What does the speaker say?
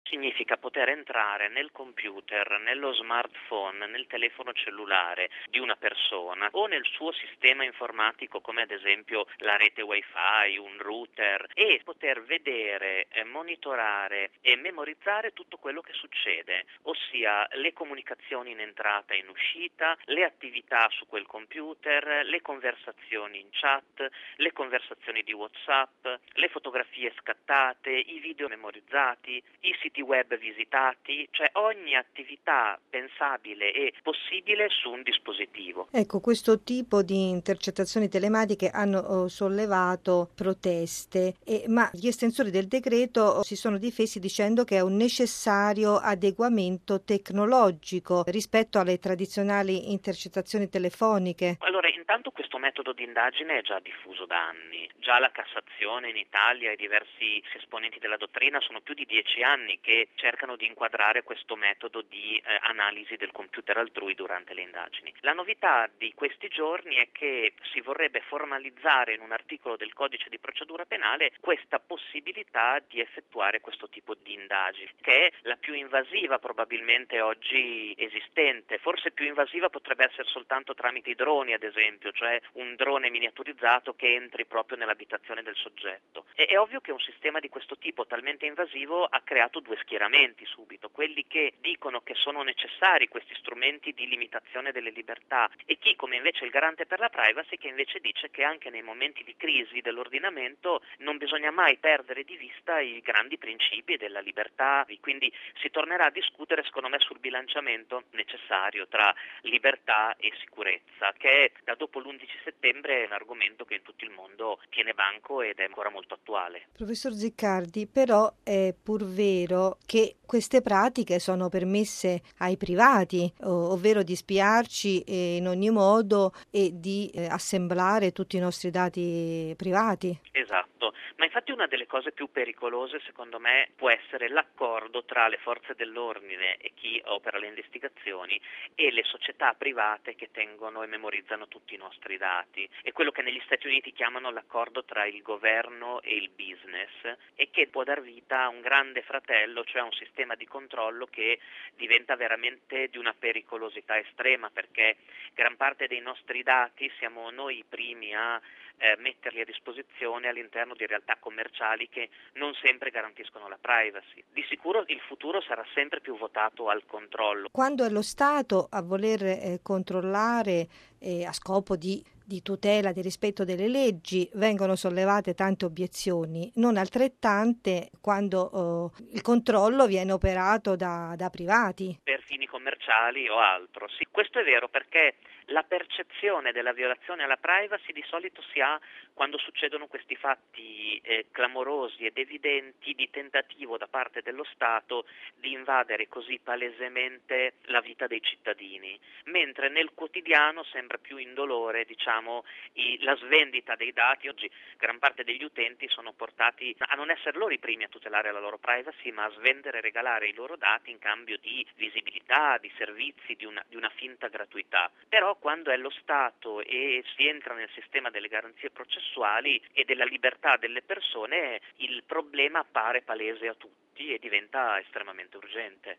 Significa poter entrare nel computer, nello smartphone, nel telefono cellulare di una persona o nel suo sistema informatico come ad esempio la rete wifi, un router e poter vedere, monitorare e memorizzare tutto quello che succede, ossia le comunicazioni in entrata e in uscita, le attività su quel computer, le conversazioni in chat, le conversazioni di WhatsApp, le fotografie scattate, i video memorizzati, i siti web visitati, cioè ogni attività pensabile e possibile su un dispositivo. Ecco, questo tipo di intercettazioni telematiche hanno sollevato proteste, ma gli estensori del decreto si sono difesi dicendo che è un necessario adeguamento tecnologico rispetto alle tradizionali intercettazioni telefoniche. Allora, intanto questo metodo di indagine è già diffuso da anni. Già la Cassazione in Italia e diversi esponenti della dottrina sono più di 10 anni che cercano di inquadrare questo metodo di analisi del computer altrui durante le indagini. La novità di questi giorni è che si vorrebbe formalizzare in un articolo del Codice di procedura penale questa possibilità di effettuare questo tipo di indagini, che è la più invasiva probabilmente oggi esistente. Forse più invasiva potrebbe essere soltanto tramite i droni, ad esempio, cioè un drone miniaturizzato che entri proprio nell'abitazione del soggetto. È ovvio che un sistema di questo tipo talmente invasivo ha creato due schieramenti subito, quelli che dicono che sono necessari questi strumenti di limitazione delle libertà e chi, come invece il garante per la privacy, che invece dice che anche nei momenti di crisi dell'ordinamento non bisogna mai perdere di vista i grandi principi della libertà, quindi si tornerà a discutere secondo me sul bilanciamento necessario tra libertà e sicurezza, che è da dopo l'11 settembre un argomento che in tutto il mondo tiene banco ed è ancora molto attuale. Professor Ziccardi, però è pur vero che queste pratiche sono permesse ai privati, ovvero di spiarci in ogni modo e di assemblare tutti i nostri dati privati. Esatto, ma infatti una delle cose più pericolose secondo me può essere l'accordo tra le forze dell'ordine e chi opera le investigazioni e le società private che tengono e memorizzano tutti i nostri dati. È quello che negli Stati Uniti chiamano l'accordo tra il governo e il business e che può dar vita a un grande fratello, cioè a un sistema di controllo che diventa veramente di una pericolosità estrema, perché gran parte dei nostri dati siamo noi i primi a metterli a disposizione all'interno di realtà commerciali che non sempre garantiscono la privacy. Di sicuro il futuro sarà sempre più votato al controllo. Quando è lo Stato a voler controllare a scopo di tutela, di rispetto delle leggi, vengono sollevate tante obiezioni, non altrettante quando il controllo viene operato da privati. Per fini commerciali o altro. Sì, questo è vero perché la percezione della violazione alla privacy di solito si ha quando succedono questi fatti clamorosi ed evidenti di tentativo da parte dello Stato di invadere così palesemente la vita dei cittadini, mentre nel quotidiano sembra più indolore, diciamo, la svendita dei dati. Oggi gran parte degli utenti sono portati a non essere loro i primi a tutelare la loro privacy, ma a svendere e regalare i loro dati in cambio di visibilità, di servizi, di una finta gratuità. Però quando è lo Stato e si entra nel sistema delle garanzie processuali e della libertà delle persone, il problema appare palese a tutti e diventa estremamente urgente.